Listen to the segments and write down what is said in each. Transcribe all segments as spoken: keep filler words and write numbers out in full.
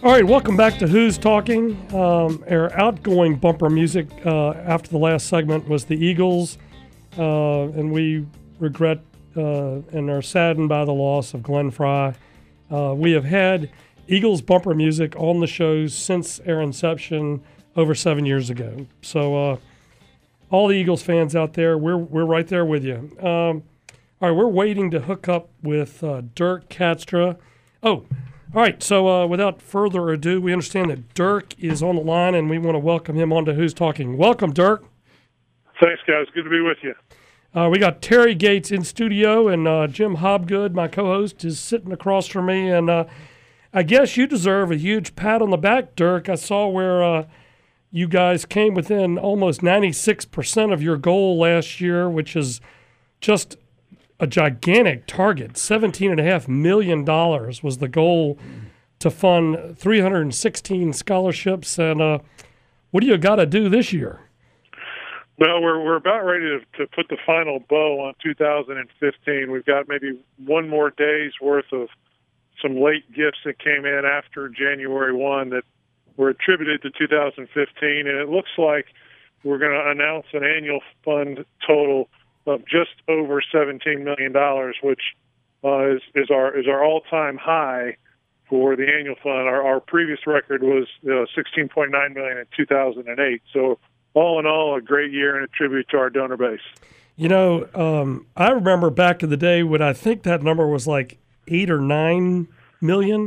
All right, welcome back to Who's Talking. Um, our outgoing bumper music uh, after the last segment was the Eagles, uh, and we regret uh, and are saddened by the loss of Glenn Fry. Uh, we have had Eagles bumper music on the shows since our inception over seven years ago. So uh, all the Eagles fans out there, we're we're right there with you. Um, all right, we're waiting to hook up with uh, Dirk Katstra. Oh, all right, so uh, without further ado, we understand that Dirk is on the line, and we want to welcome him on to Who's Talking. Welcome, Dirk. Thanks, guys. Good to be with you. Uh, we got Terry Gates in studio, and uh, Jim Hobgood, my co-host, is sitting across from me. And uh, I guess you deserve a huge pat on the back, Dirk. I saw where uh, you guys came within almost ninety-six percent of your goal last year, which is just a gigantic target. seventeen point five million dollars was the goal to fund three hundred sixteen scholarships. And uh, what do you got to do this year? Well, we're we're about ready to, to put the final bow on two thousand fifteen. We've got maybe one more day's worth of some late gifts that came in after January first that were attributed to two thousand fifteen, and it looks like we're going to announce an annual fund total of just over seventeen million dollars, which uh, is, is our is our all-time high for the annual fund. Our, our previous record was uh, sixteen point nine million dollars in two thousand eight. So all in all, a great year and a tribute to our donor base. You know, um, I remember back in the day when I think that number was like eight or nine million.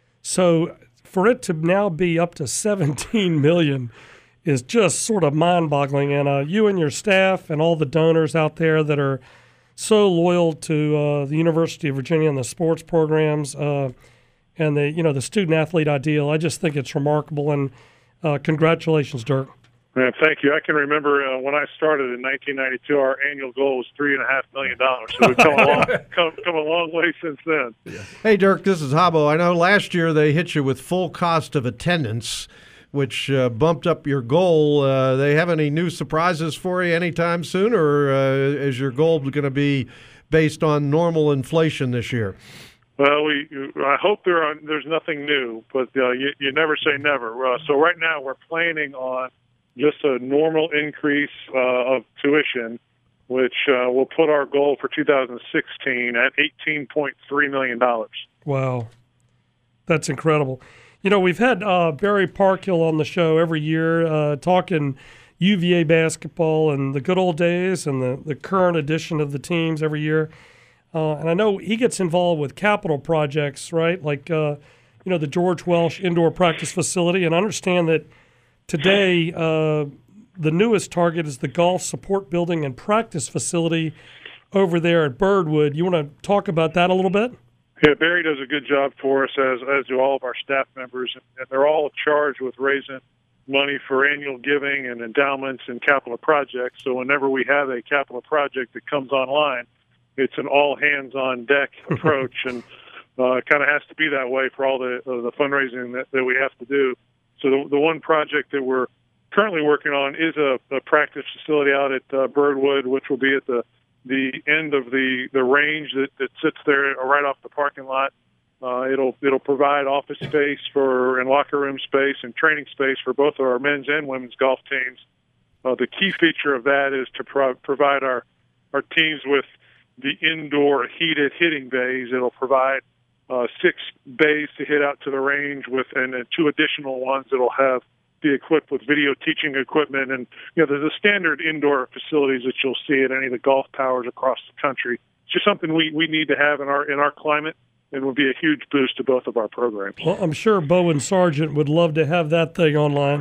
So for it to now be up to seventeen million is just sort of mind-boggling. And uh, you and your staff and all the donors out there that are so loyal to uh, the University of Virginia and the sports programs uh, and the you know the student-athlete ideal, I just think it's remarkable. And uh, congratulations, Dirk. Yeah, thank you. I can remember uh, when I started in nineteen ninety-two, our annual goal was three and a half million dollars. So we've come a long, come, come a long way since then. Yeah. Hey, Dirk, this is Habbo. I know last year they hit you with full cost of attendance, which uh, bumped up your goal. Uh, they have any new surprises for you anytime soon, or uh, is your goal going to be based on normal inflation this year? Well, we I hope there are, there's nothing new, but uh, you, you never say never. Uh, so right now we're planning on just a normal increase uh, of tuition, which uh, will put our goal for two thousand sixteen at eighteen point three million dollars. Wow. That's incredible. You know, we've had uh, Barry Parkhill on the show every year uh, talking U V A basketball and the good old days and the, the current edition of the teams every year. Uh, and I know he gets involved with capital projects, right? Like, uh, you know, the George Welsh Indoor Practice Facility. And I understand that today, uh, the newest target is the Golf Support Building and Practice Facility over there at Birdwood. You want to talk about that a little bit? Yeah, Barry does a good job for us, as as do all of our staff members, and they're all charged with raising money for annual giving and endowments and capital projects. So whenever we have a capital project that comes online, it's an all-hands-on-deck approach, and uh, it kind of has to be that way for all the uh, the fundraising that, that we have to do. So the, the one project that we're currently working on is a, a practice facility out at uh, Birdwood, which will be at the, the end of the, the range that, that sits there right off the parking lot. Uh, it'll it'll provide office space for and locker room space and training space for both of our men's and women's golf teams. Uh, the key feature of that is to pro- provide our, our teams with the indoor heated hitting bays. It'll provide Uh, six bays to hit out to the range with, and uh, two additional ones that'll have be equipped with video teaching equipment. And you know, there's the standard indoor facilities that you'll see at any of the golf towers across the country. It's just something we, we need to have in our in our climate, and will be a huge boost to both of our programs. Well, I'm sure Bowen Sargent would love to have that thing online,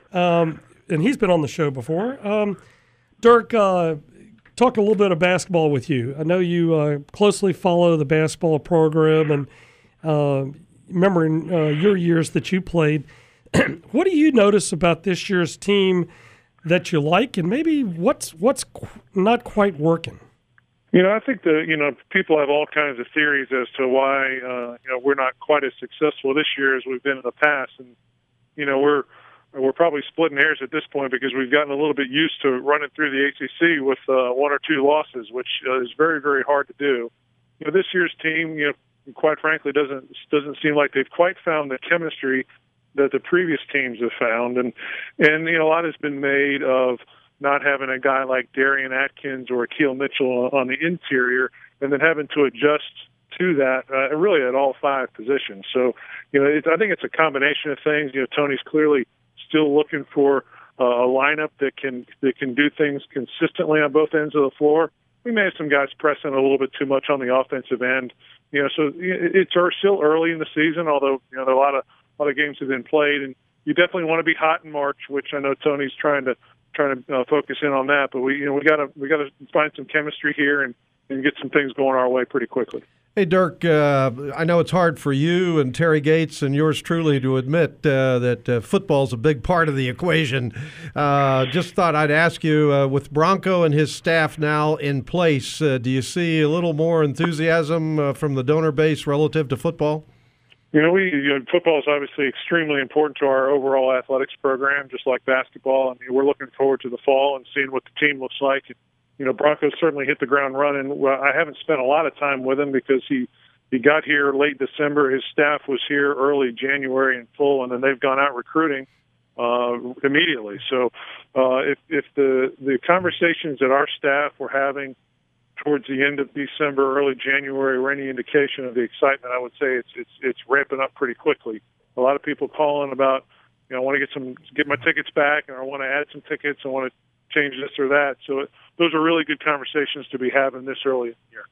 um, and he's been on the show before. Um, Dirk, uh, talk a little bit of basketball with you. I know you uh, closely follow the basketball program, and uh, remember in uh, your years that you played. What do you notice about this year's team that you like, and maybe what's what's not quite working? You know, I think that, you know, people have all kinds of theories as to why, uh, you know, we're not quite as successful this year as we've been in the past. And, you know, we're we're probably splitting hairs at this point because we've gotten a little bit used to running through the A C C with uh, one or two losses, which uh, is very, very hard to do. You know, this year's team, you know, quite frankly, doesn't doesn't seem like they've quite found the chemistry that the previous teams have found. And, and you know, a lot has been made of not having a guy like Darian Atkins or Akeel Mitchell on the interior, and then having to adjust to that uh, really at all five positions. So, you know, it, I think it's a combination of things. You know, Tony's clearly still looking for uh, a lineup that can that can do things consistently on both ends of the floor. We may have some guys pressing a little bit too much on the offensive end. You know, so it's still early in the season, although, you know, there are a lot of a lot of games have been played, and you definitely want to be hot in March, which I know Tony's trying to trying to uh, focus in on that. But we, you know, we got to we got to find some chemistry here and, and get some things going our way pretty quickly. Hey, Dirk, uh, I know it's hard for you and Terry Gates and yours truly to admit uh, that uh, football's a big part of the equation. Uh, just thought I'd ask you, uh, with Bronco and his staff now in place, uh, do you see a little more enthusiasm uh, from the donor base relative to football? You know, we you know, football is obviously extremely important to our overall athletics program, just like basketball. I mean, we're looking forward to the fall and seeing what the team looks like. You know, Broncos certainly hit the ground running. Well, I haven't spent a lot of time with him because he, he got here late December. His staff was here early January in full, and then they've gone out recruiting uh, immediately. So uh, if, if the, the conversations that our staff were having towards the end of December, early January, were any indication of the excitement, I would say it's it's it's ramping up pretty quickly. A lot of people calling about, you know, I want to get some get my tickets back, and I want to add some tickets, I want to change this or that. So it, those are really good conversations to be having this early in the year.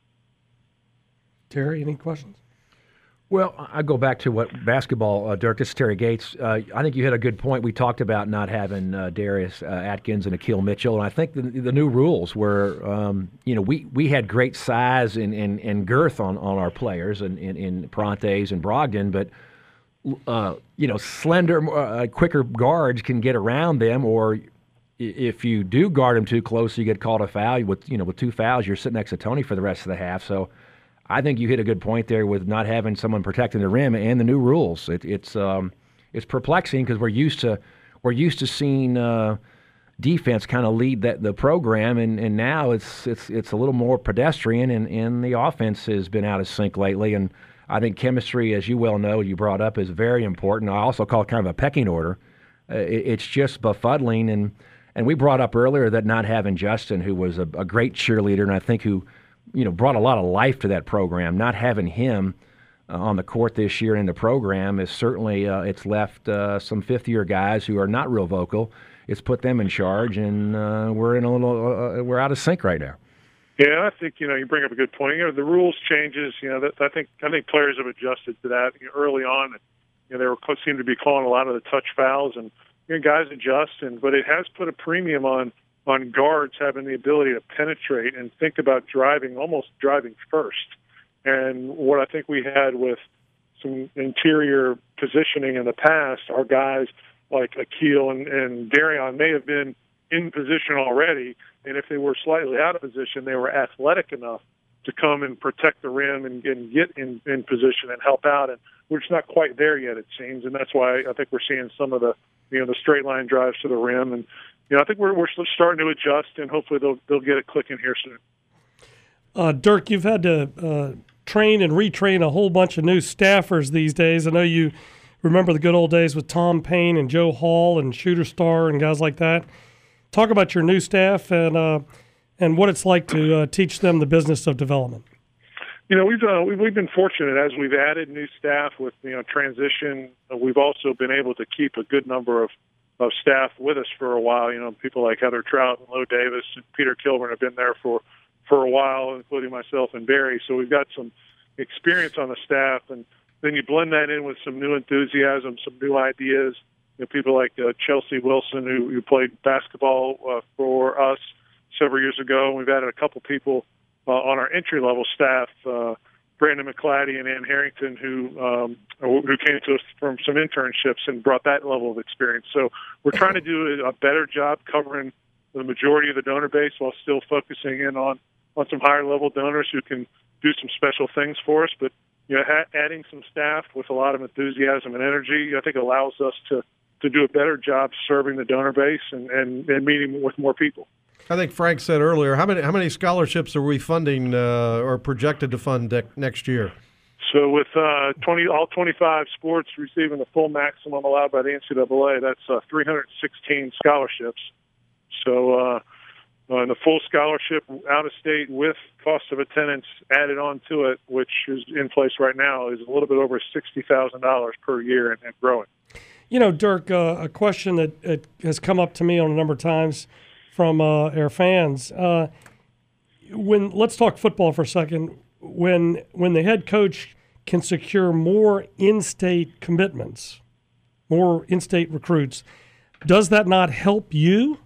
Terry, any questions? Well, I go back to what basketball, uh, Dirk. This is Terry Gates. Uh, I think you hit a good point. We talked about not having uh, Darius uh, Atkins and Akeel Mitchell, and I think the, the new rules were, um, you know, we, we had great size and, and, and girth on, on our players and in, in Parantes and Brogdon, but uh, you know, slender, uh, quicker guards can get around them, or if you do guard them too close, you get called a foul. With you know, with two fouls, you're sitting next to Tony for the rest of the half. So I think you hit a good point there with not having someone protecting the rim and the new rules. It, it's um, it's perplexing because we're used to we're used to seeing uh, defense kind of lead that the program, and, and now it's it's it's a little more pedestrian, and, and the offense has been out of sync lately. And I think chemistry, as you well know, you brought up, is very important. I also call it kind of a pecking order. Uh, it, it's just befuddling, and and we brought up earlier that not having Justin, who was a, a great cheerleader, and I think who you know, brought a lot of life to that program. Not having him uh, on the court this year in the program is certainly uh, it's left uh, some fifth-year guys who are not real vocal. It's put them in charge, and uh, we're in a little uh, we're out of sync right now. Yeah, I think you know you bring up a good point. You know, the rules changes. You know, that, I think I think players have adjusted to that you know, early on. You know, they were seem to be calling a lot of the touch fouls, and you know, guys adjust. And but it has put a premium on. on guards having the ability to penetrate and think about driving, almost driving first. And what I think we had with some interior positioning in the past, our guys like Akeel and, and Darian may have been in position already, and if they were slightly out of position, they were athletic enough to come and protect the rim and, and get in, in position and help out. And we're just not quite there yet, it seems, and that's why I think we're seeing some of the, you know, the straight line drives to the rim. And you know, I think we're we're starting to adjust, and hopefully they'll they'll get it clicking here soon. Uh, Dirk, you've had to uh, train and retrain a whole bunch of new staffers these days. I know you remember the good old days with Tom Payne and Joe Hall and Shooter Star and guys like that. Talk about your new staff and uh, and what it's like to uh, teach them the business of development. You know, we've uh, we've been fortunate as we've added new staff with you know transition. Uh, we've also been able to keep a good number of. of staff with us for a while. You know, people like Heather Trout and Lo Davis and Peter Kilburn have been there for, for a while, including myself and Barry. So we've got some experience on the staff, and then you blend that in with some new enthusiasm, some new ideas. You know, people like uh, Chelsea Wilson, who, who played basketball uh, for us several years ago. We've added a couple people uh, on our entry-level staff, uh, Brandon McClatty and Ann Harrington, who um, who came to us from some internships and brought that level of experience. So we're trying to do a better job covering the majority of the donor base while still focusing in on, on some higher-level donors who can do some special things for us. But you know, ha- adding some staff with a lot of enthusiasm and energy, I think, allows us to, to do a better job serving the donor base and, and, and meeting with more people. I think Frank said earlier, how many how many scholarships are we funding uh, or projected to fund de- next year? So with uh, twenty, all twenty-five sports receiving the full maximum allowed by the N C double A, that's uh, three hundred sixteen scholarships. So uh, uh, the full scholarship out of state with cost of attendance added on to it, which is in place right now, is a little bit over sixty thousand dollars per year and, and growing. You know, Dirk, uh, a question that it has come up to me on a number of times from uh, our fans. Uh, when let's talk football for a second. When when the head coach can secure more in-state commitments, more in-state recruits, does that not help you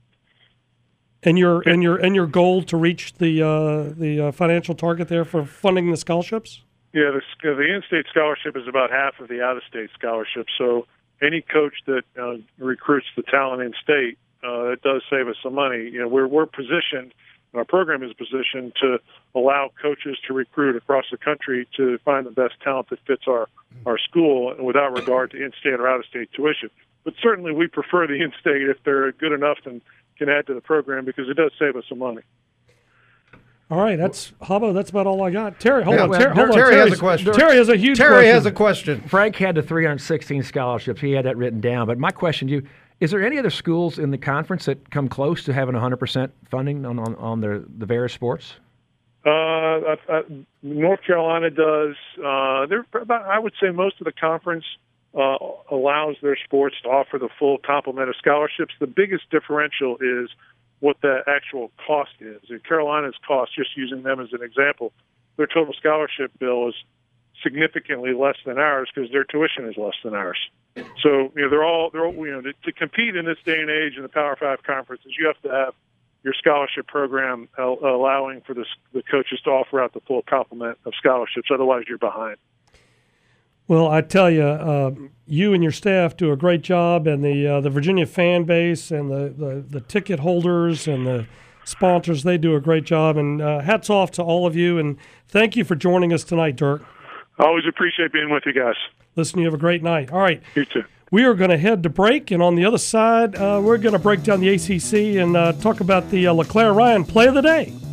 and your and your and your goal to reach the uh, the uh, financial target there for funding the scholarships? Yeah, the, the in-state scholarship is about half of the out-of-state scholarship. So any coach that uh, recruits the talent in-state, uh, it does save us some money. You know, we're we're positioned. Our program is positioned to allow coaches to recruit across the country to find the best talent that fits our, our school without regard to in-state or out-of-state tuition. But certainly we prefer the in-state if they're good enough and can add to the program because it does save us some money. All right, that's Habo. That's about all I got. Terry, hold Yeah, on. well, Terry, hold on. Terry has Terry's- a question. Terry has a huge Terry question. has a question. Frank had the three hundred sixteen scholarships. He had that written down. But my question to you, is there any other schools in the conference that come close to having one hundred percent funding on, on, on their, the various sports? Uh, uh, uh, North Carolina does. Uh, they're about, I would say most of the conference uh, allows their sports to offer the full complement of scholarships. The biggest differential is what the actual cost is. In Carolina's cost, just using them as an example, their total scholarship bill is significantly less than ours because their tuition is less than ours. So, you know, they're all, they're all, you know, to, to compete in this day and age in the Power Five conferences, you have to have your scholarship program uh, allowing for the, the coaches to offer out the full complement of scholarships. Otherwise, you're behind. Well, I tell you, uh, you and your staff do a great job, and the uh, the Virginia fan base and the, the, the ticket holders and the sponsors, they do a great job. And uh, hats off to all of you, and thank you for joining us tonight, Dirk. I always appreciate being with you guys. Listen, you have a great night. All right. You too. We are going to head to break, and on the other side, uh, we're going to break down the A C C and uh, talk about the uh, LeClaire Ryan Play of the Day.